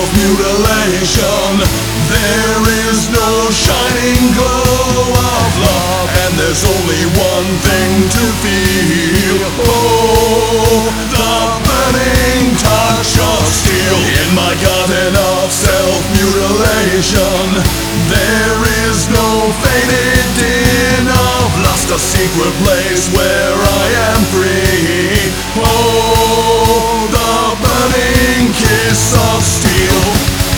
self-mutilation. There is no shining glow of love, and there's only one thing to feel. Oh, the burning touch of steel. In my garden of self-mutilation, there is no faded din of lust, a secret place where I am free. Oh, the burning kiss of steel.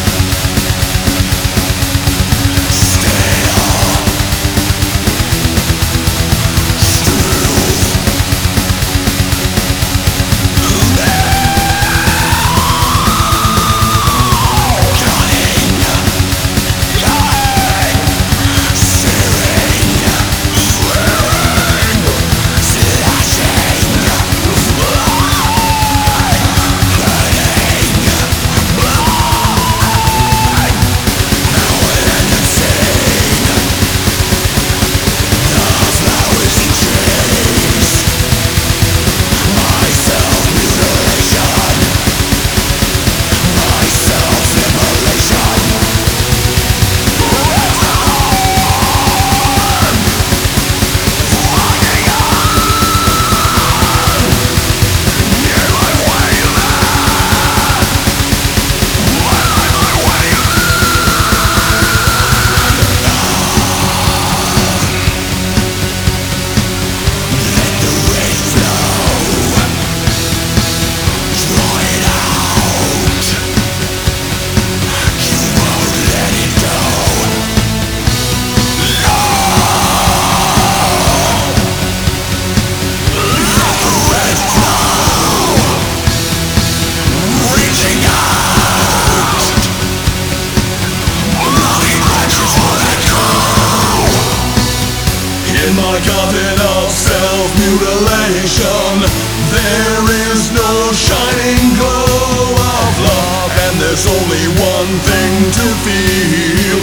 In my garden of self-mutilation, there is no shining glow of love, and there's only one thing to feel.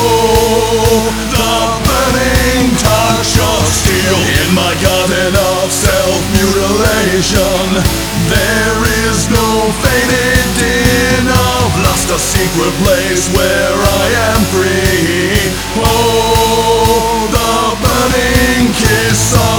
Oh, the burning touch of steel. In my garden of self-mutilation, there is no faded din of lust, a secret place where I am free. Oh, the burning kiss of